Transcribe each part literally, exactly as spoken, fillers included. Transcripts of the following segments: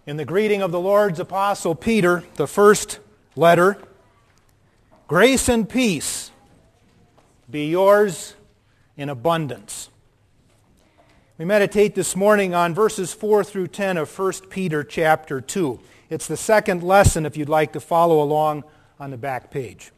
In the greeting of the Lord's Apostle Peter, the first letter, grace and peace be yours in abundance. We meditate this morning on verses four through ten of First Peter chapter two. It's the second lesson if you'd like to follow along on the back page.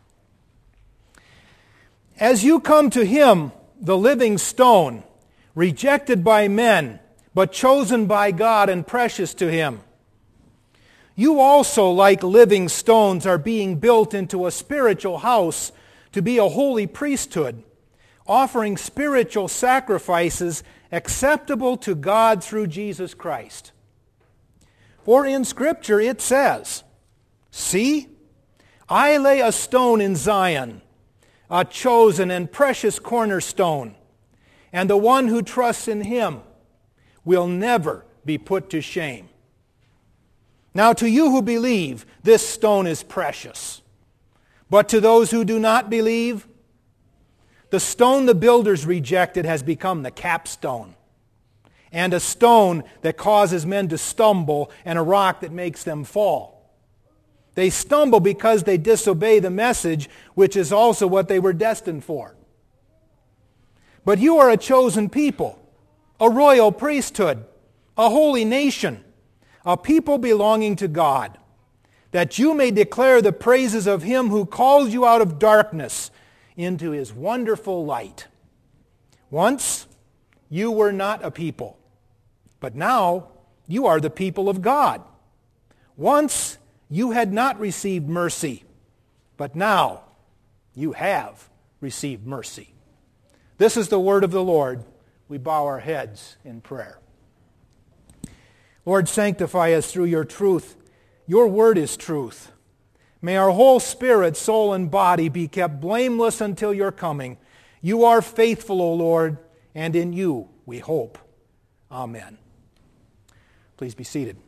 As you come to him, the living stone, rejected by men, but chosen by God and precious to him, you also, like living stones, are being built into a spiritual house to be a holy priesthood, offering spiritual sacrifices acceptable to God through Jesus Christ. For in Scripture it says, "See, I lay a stone in Zion, a chosen and precious cornerstone, and the one who trusts in him will never be put to shame." Now to you who believe, this stone is precious. But to those who do not believe, the stone the builders rejected has become the capstone, and a stone that causes men to stumble, and a rock that makes them fall. They stumble because they disobey the message, which is also what they were destined for. But you are a chosen people, a royal priesthood, a holy nation, a people belonging to God, that you may declare the praises of him who calls you out of darkness into his wonderful light. Once you were not a people, but now you are the people of God. Once you had not received mercy, but now you have received mercy. This is the word of the Lord. We bow our heads in prayer. Lord, sanctify us through your truth. Your word is truth. May our whole spirit, soul, and body be kept blameless until your coming. You are faithful, O Lord, and in you we hope. Amen. Please be seated.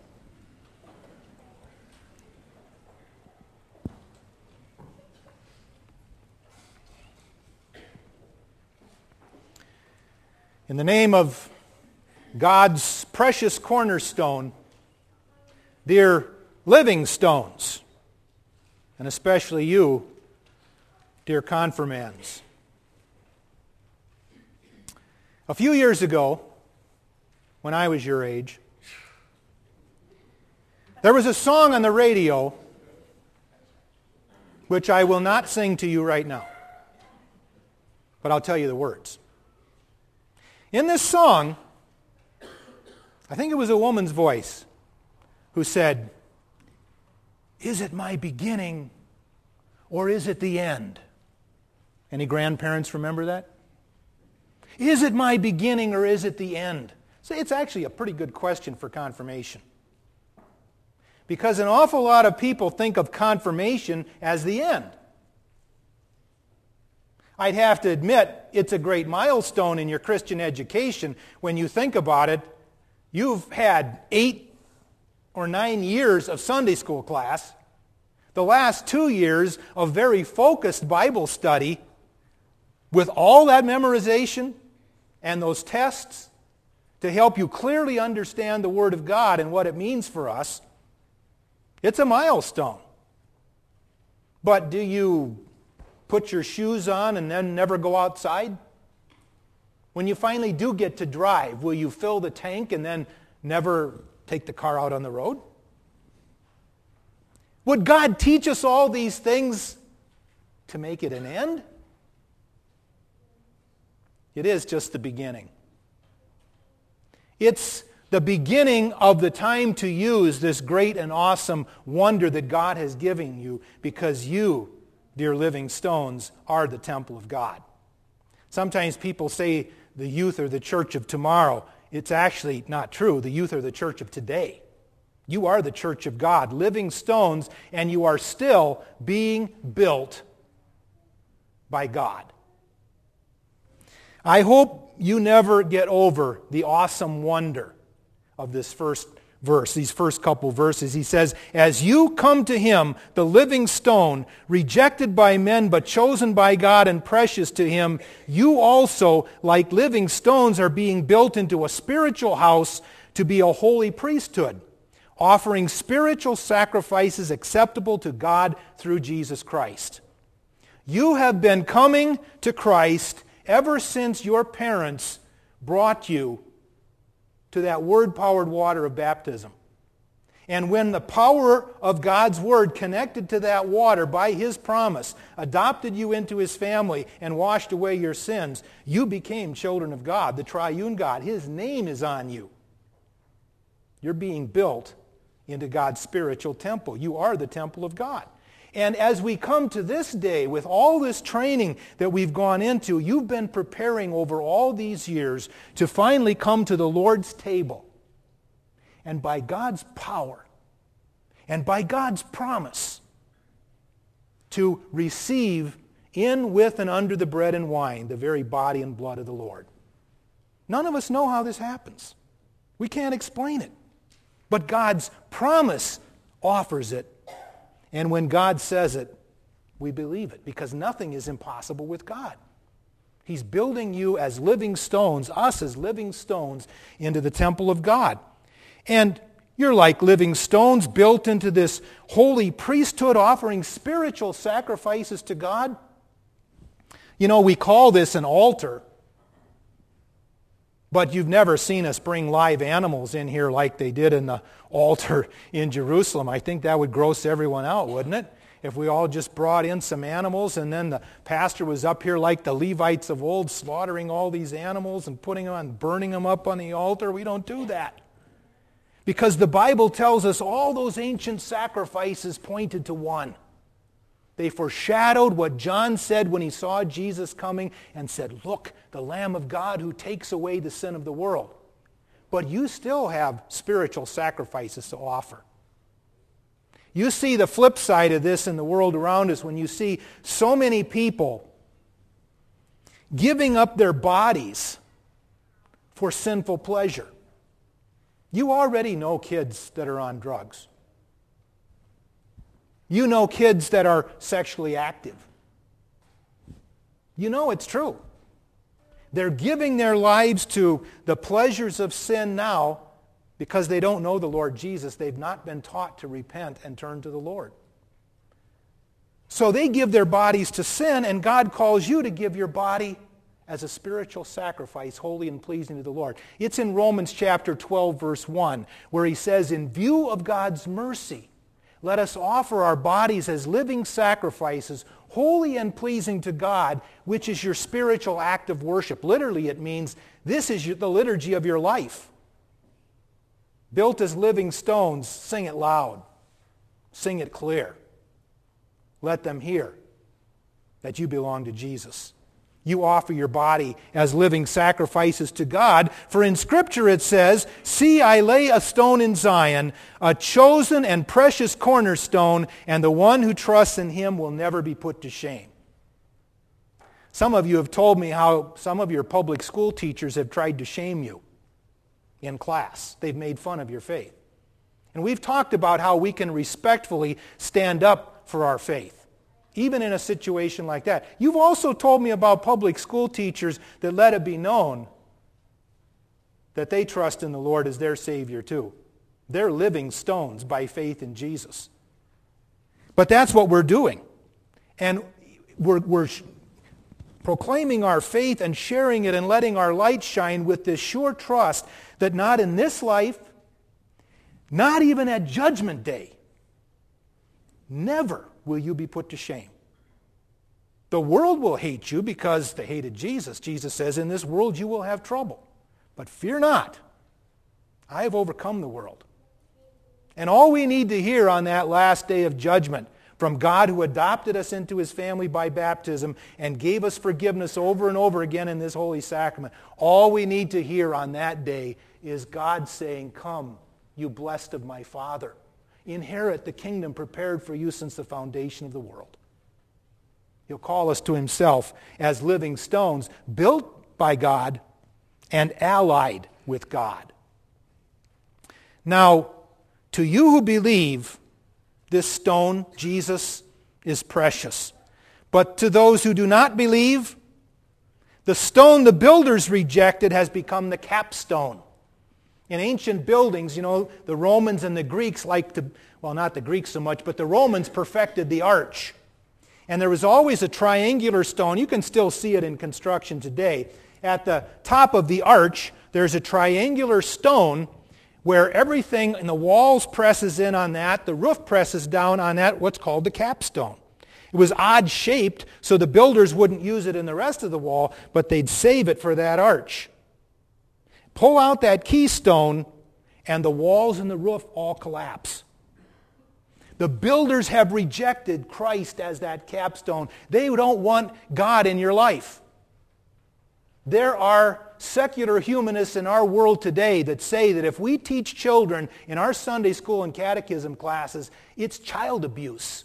In the name of God's precious cornerstone, dear living stones, and especially you, dear confirmands. A few years ago, when I was your age, there was a song on the radio which I will not sing to you right now, but I'll tell you the words. In this song, I think it was a woman's voice who said, "Is it my beginning or is it the end?" Any grandparents remember that? Is it my beginning or is it the end? So it's actually a pretty good question for confirmation. Because an awful lot of people think of confirmation as the end. I'd have to admit, it's a great milestone in your Christian education. When you think about it, you've had eight or nine years of Sunday school class, the last two years of very focused Bible study, with all that memorization and those tests to help you clearly understand the Word of God and what it means for us. It's a milestone. But do you put your shoes on and then never go outside? When you finally do get to drive, will you fill the tank and then never take the car out on the road? Would God teach us all these things to make it an end? It is just the beginning. It's the beginning of the time to use this great and awesome wonder that God has given you, because you, dear living stones, are the temple of God. Sometimes people say the youth are the church of tomorrow. It's actually not true. The youth are the church of today. You are the church of God, living stones, and you are still being built by God. I hope you never get over the awesome wonder of this first verse, these first couple verses. He says, "As you come to him, the living stone, rejected by men but chosen by God and precious to him, you also, like living stones, are being built into a spiritual house to be a holy priesthood, offering spiritual sacrifices acceptable to God through Jesus Christ. You have been coming to Christ ever since your parents brought you to that word-powered water of baptism. And when the power of God's Word connected to that water by His promise adopted you into His family and washed away your sins, you became children of God, the triune God. His name is on you. You're being built into God's spiritual temple. You are the temple of God. And as we come to this day, with all this training that we've gone into, you've been preparing over all these years to finally come to the Lord's table. And by God's power and by God's promise to receive in, with, and under the bread and wine the very body and blood of the Lord. None of us know how this happens. We can't explain it. But God's promise offers it. And when God says it, we believe it, because nothing is impossible with God. He's building you as living stones, us as living stones, into the temple of God. And you're like living stones built into this holy priesthood, offering spiritual sacrifices to God. You know, we call this an altar, but you've never seen us bring live animals in here like they did in the altar in Jerusalem. I think that would gross everyone out, wouldn't it? If we all just brought in some animals and then the pastor was up here like the Levites of old, slaughtering all these animals and putting them on, burning them up on the altar. We don't do that. Because the Bible tells us all those ancient sacrifices pointed to one. They foreshadowed what John said when he saw Jesus coming and said, "Look, the Lamb of God who takes away the sin of the world." But you still have spiritual sacrifices to offer. You see the flip side of this in the world around us when you see so many people giving up their bodies for sinful pleasure. You already know kids that are on drugs. You know kids that are sexually active. You know it's true. They're giving their lives to the pleasures of sin now because they don't know the Lord Jesus. They've not been taught to repent and turn to the Lord. So they give their bodies to sin, and God calls you to give your body as a spiritual sacrifice, holy and pleasing to the Lord. It's in Romans chapter twelve, verse one, where he says, "In view of God's mercy, let us offer our bodies as living sacrifices, holy and pleasing to God, which is your spiritual act of worship." Literally, it means this is the liturgy of your life. Built as living stones, sing it loud. Sing it clear. Let them hear that you belong to Jesus. You offer your body as living sacrifices to God. For in Scripture it says, "See, I lay a stone in Zion, a chosen and precious cornerstone, and the one who trusts in him will never be put to shame." Some of you have told me how some of your public school teachers have tried to shame you in class. They've made fun of your faith. And we've talked about how we can respectfully stand up for our faith, even in a situation like that. You've also told me about public school teachers that let it be known that they trust in the Lord as their Savior too. They're living stones by faith in Jesus. But that's what we're doing. And we're, we're proclaiming our faith and sharing it and letting our light shine with this sure trust that not in this life, not even at Judgment Day, never will you be put to shame. The world will hate you because they hated Jesus. Jesus says, "In this world you will have trouble. But fear not. I have overcome the world." And all we need to hear on that last day of judgment from God, who adopted us into his family by baptism and gave us forgiveness over and over again in this holy sacrament, all we need to hear on that day is God saying, "Come, you blessed of my Father. Inherit the kingdom prepared for you since the foundation of the world." He'll call us to himself as living stones, built by God and allied with God. Now, to you who believe, this stone, Jesus, is precious. But to those who do not believe, the stone the builders rejected has become the capstone. In ancient buildings, you know, the Romans and the Greeks liked to, well, not the Greeks so much, but the Romans perfected the arch. And there was always a triangular stone. You can still see it in construction today. At the top of the arch, there's a triangular stone where everything in the walls presses in on that, the roof presses down on that, what's called the capstone. It was odd-shaped, so the builders wouldn't use it in the rest of the wall, but they'd save it for that arch. Pull out that keystone, and the walls and the roof all collapse. The builders have rejected Christ as that capstone. They don't want God in your life. There are secular humanists in our world today that say that if we teach children in our Sunday school and catechism classes, it's child abuse.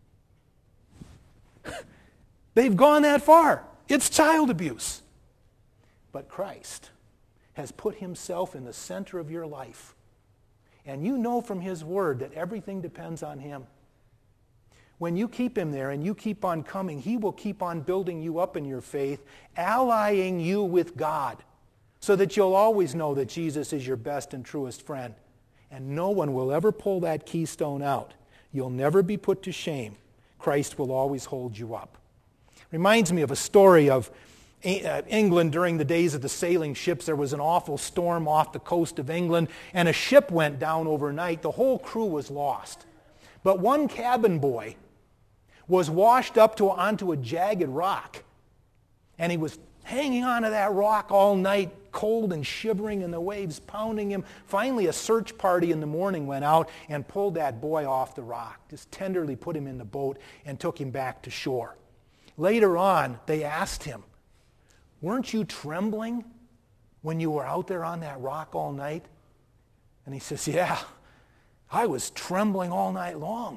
They've gone that far. It's child abuse. But Christ has put himself in the center of your life. And you know from his word that everything depends on him. When you keep him there and you keep on coming, he will keep on building you up in your faith, allying you with God, so that you'll always know that Jesus is your best and truest friend. And no one will ever pull that keystone out. You'll never be put to shame. Christ will always hold you up. Reminds me of a story of England during the days of the sailing ships. There was an awful storm off the coast of England, and a ship went down overnight. The whole crew was lost. But one cabin boy was washed up to onto a jagged rock, and he was hanging onto that rock all night, cold and shivering, and the waves pounding him. Finally, a search party in the morning went out and pulled that boy off the rock, just tenderly put him in the boat and took him back to shore. Later on, they asked him, "Weren't you trembling when you were out there on that rock all night?" And he says, "Yeah, I was trembling all night long."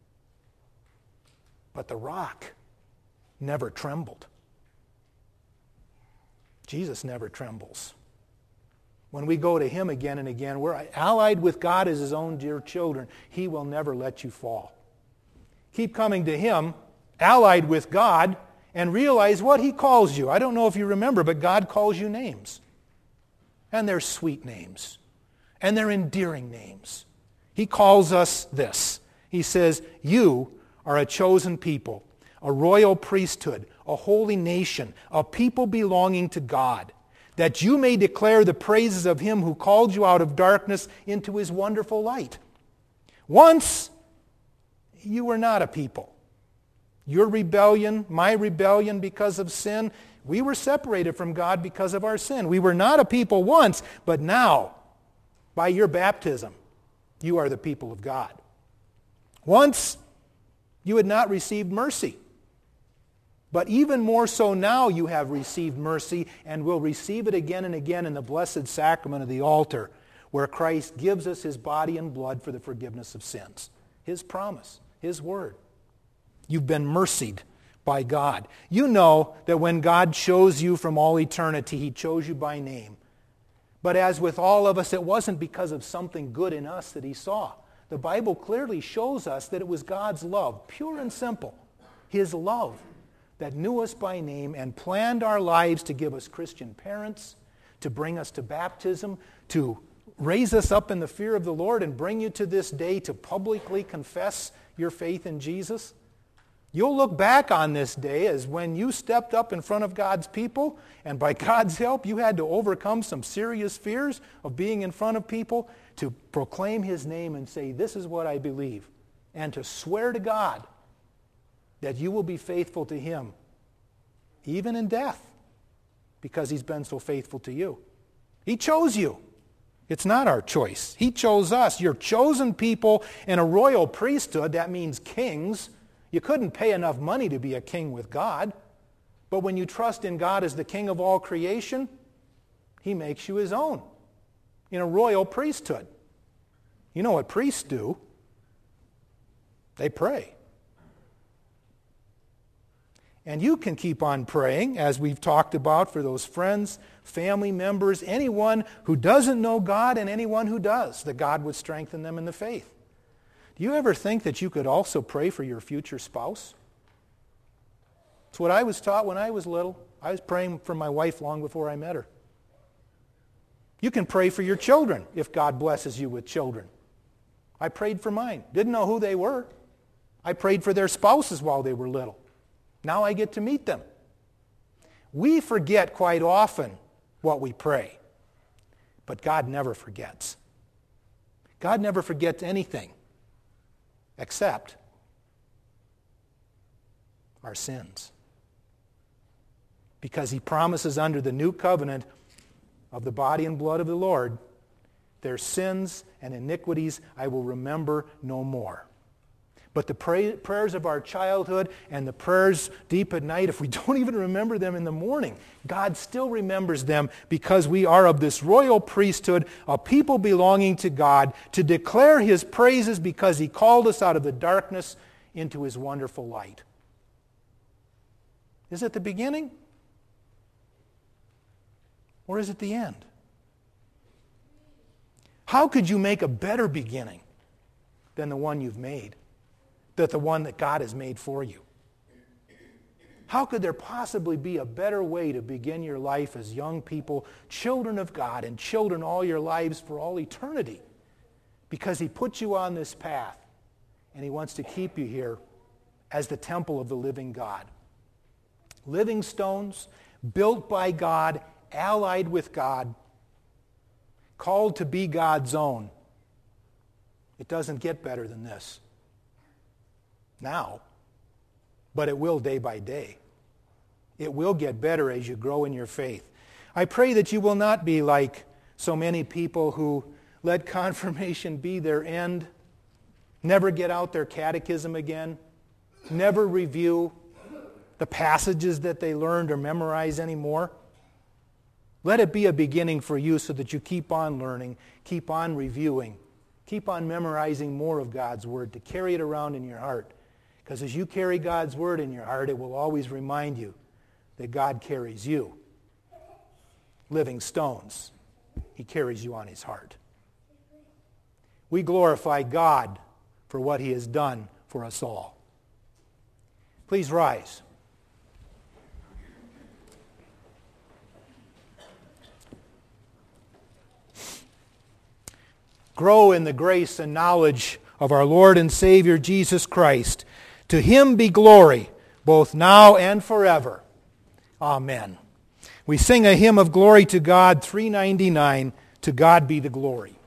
But the rock never trembled. Jesus never trembles. When we go to him again and again, we're allied with God as his own dear children. He will never let you fall. Keep coming to him, allied with God, and realize what he calls you. I don't know if you remember, but God calls you names. And they're sweet names. And they're endearing names. He calls us this. He says, "You are a chosen people, a royal priesthood, a holy nation, a people belonging to God, that you may declare the praises of him who called you out of darkness into his wonderful light." Once, you were not a people. Your rebellion, my rebellion because of sin, we were separated from God because of our sin. We were not a people once, but now, by your baptism, you are the people of God. Once, you had not received mercy. But even more so now you have received mercy and will receive it again and again in the blessed sacrament of the altar, where Christ gives us his body and blood for the forgiveness of sins. His promise, his word. You've been mercied by God. You know that when God chose you from all eternity, he chose you by name. But as with all of us, it wasn't because of something good in us that he saw. The Bible clearly shows us that it was God's love, pure and simple. His love that knew us by name and planned our lives to give us Christian parents, to bring us to baptism, to raise us up in the fear of the Lord and bring you to this day to publicly confess your faith in Jesus. You'll look back on this day as when you stepped up in front of God's people, and by God's help you had to overcome some serious fears of being in front of people, to proclaim his name and say, "This is what I believe," and to swear to God that you will be faithful to him, even in death, because he's been so faithful to you. He chose you. It's not our choice. He chose us. You're chosen people in a royal priesthood. That means kings. You couldn't pay enough money to be a king with God. But when you trust in God as the king of all creation, he makes you his own in a royal priesthood. You know what priests do? They pray. And you can keep on praying, as we've talked about, for those friends, family members, anyone who doesn't know God and anyone who does, that God would strengthen them in the faith. Do you ever think that you could also pray for your future spouse? It's what I was taught when I was little. I was praying for my wife long before I met her. You can pray for your children if God blesses you with children. I prayed for mine. Didn't know who they were. I prayed for their spouses while they were little. Now I get to meet them. We forget quite often what we pray, but God never forgets. God never forgets anything except our sins. Because he promises under the new covenant of the body and blood of the Lord, their sins and iniquities I will remember no more. But the pray, prayers of our childhood and the prayers deep at night, if we don't even remember them in the morning, God still remembers them because we are of this royal priesthood, a people belonging to God, to declare his praises because he called us out of the darkness into his wonderful light. Is it the beginning? Or is it the end? How could you make a better beginning than the one you've made? That the one that God has made for you? How could there possibly be a better way to begin your life as young people, children of God, and children all your lives for all eternity? Because he put you on this path, and he wants to keep you here as the temple of the living God. Living stones, built by God, allied with God, called to be God's own. It doesn't get better than this now, but it will day by day. It will get better as you grow in your faith. I pray that you will not be like so many people who let confirmation be their end, never get out their catechism again, never review the passages that they learned or memorize anymore. Let it be a beginning for you so that you keep on learning, keep on reviewing, keep on memorizing more of God's Word, to carry it around in your heart. Because as you carry God's Word in your heart, it will always remind you that God carries you. Living stones, he carries you on his heart. We glorify God for what he has done for us all. Please rise. Grow in the grace and knowledge of our Lord and Savior Jesus Christ. To him be glory, both now and forever. Amen. We sing a hymn of glory to God, three ninety-nine, To God Be the Glory.